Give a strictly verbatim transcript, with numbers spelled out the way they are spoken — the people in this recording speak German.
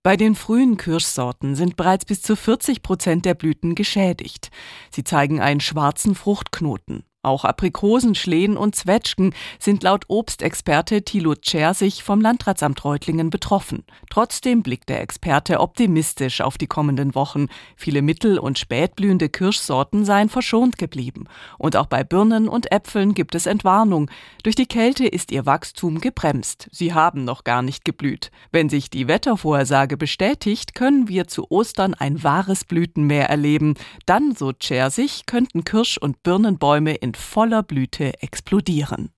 Bei den frühen Kirschsorten sind bereits bis zu vierzig Prozent der Blüten geschädigt. Sie zeigen einen schwarzen Fruchtknoten. Auch Aprikosen, Schlehen und Zwetschgen sind laut Obstexperte Thilo Czersich vom Landratsamt Reutlingen betroffen. Trotzdem blickt der Experte optimistisch auf die kommenden Wochen. Viele mittel- und spätblühende Kirschsorten seien verschont geblieben. Und auch bei Birnen und Äpfeln gibt es Entwarnung. Durch die Kälte ist ihr Wachstum gebremst. Sie haben noch gar nicht geblüht. Wenn sich die Wettervorhersage bestätigt, können wir zu Ostern ein wahres Blütenmeer erleben. Dann, so Czersich, könnten Kirsch- und Birnenbäume in voller Blüte explodieren.